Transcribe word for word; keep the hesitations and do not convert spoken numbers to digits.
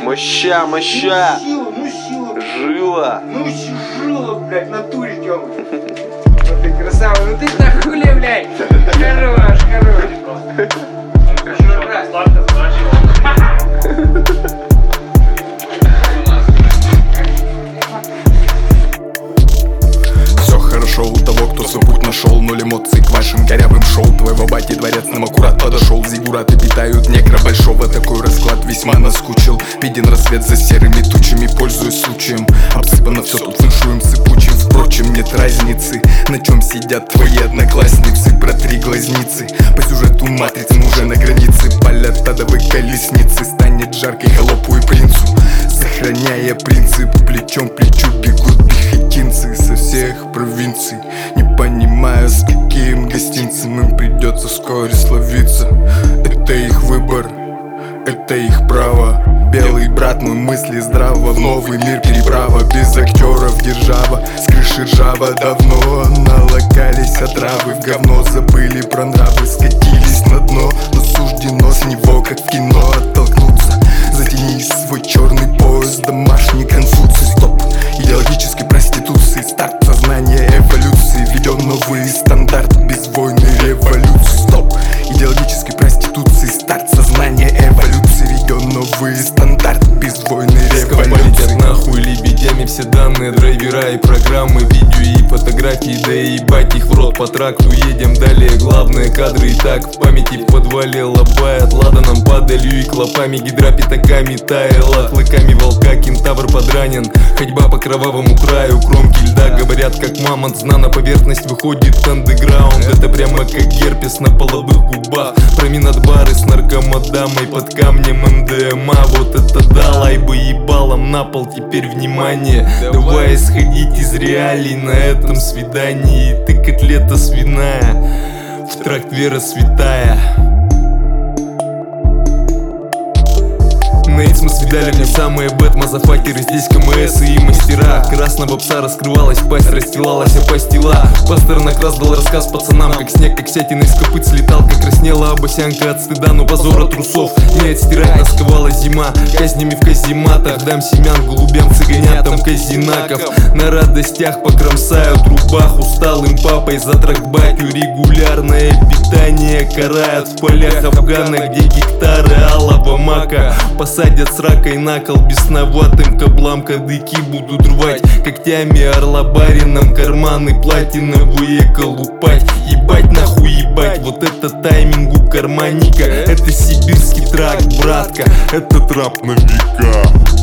Моща, моща. Ну сила, ну сила. Жила. Ну жила, блядь, в натуре, Тёма. Вот ты красава, ну ты нахули, блядь. Хорош, хорош. Еще раз. Все хорошо у того, кто свой путь нашел. Ноль эмоций к вашим корявым шоу. Твоего бати дворец нам аккурат подошел. Зиггураты питают некро большого. Такой расклад весьма наскучил. Виден рассвет за серыми тучами. Пользуясь случаем, обсыпано все тут фэншуем сыпучим. Впрочем, нет разницы, на чем сидят твои одноклассницы. Протри глазницы, по сюжету матрицы мы уже на границе. Полет адовой колесницы станет жаркой холопу и принцу. Сохраняя принцип, плечом к плечу бегут пехотинцы со всех провинций. Не понимая, с каким гостинцем им придется вскоре словиться. Это их выбор, это их право. Белый брат, мой мысли здраво. В новый мир переправа, без актеров держава. С крыши ржава давно налокались отравы. В говно забыли про нравы, скатились на дно. Но суждено с него, как в кино, оттолкнуться. Затяни свой черный пояс, домашний Конфуций. Стоп идеологической проституции, старт сознания эволюции. Введен новый стандарт безвойной революции. Стоп идеологической проституции, старт сознания эволюции. Введен новый стандарт безвойной революции. Полетят нахуй лебедями все данные, драйвера и программы, видео и фотографии, да и ебать их в рот по тракту. Едем далее, главные кадры и так в памяти. В подвале лобает ладаном, падалью и клопами. Гидра пятаками таяла, клыками волка кентавр подранен. Ходьба по кровавому краю, кромки льда говорят как мамонт. Зна на поверхность выходит андеграунд. Это прямо как герпес на половых губах. Променад бары с наркомодамой под камнем эм дэ эм а. Вот это да, лайбы ебалом на пол, теперь внимание. Давай исходить из реалий на этом свидании. Ты котлета свиная, в тракт вера святая. Нейт мы свидали, не самые бэт, мазафакеры, здесь ка эм эс и мастера. Красного пса раскрывалась пасть, расстилалась опастила. Пастернак раздал рассказ пацанам, как снег, как сятина из копыт слетал. Как краснела обосянка от стыда, но позора трусов не отстирать, насковала зима. Казнями в казематах, дам семян голубям, цыганятам казинаков. На радостях покромсают рубах усталым папой за трактбатью. Регулярное питание карает в полях Афгана, где гектары алого мака. Посадят с ракой на кол, бесноватым каблам кадыки будут рвать. Когтями орла барином карманы платиновые колупать. Ебать нахуй ебать, вот это тайминг у карманника. Это сибирский трак, братка, это трап на века.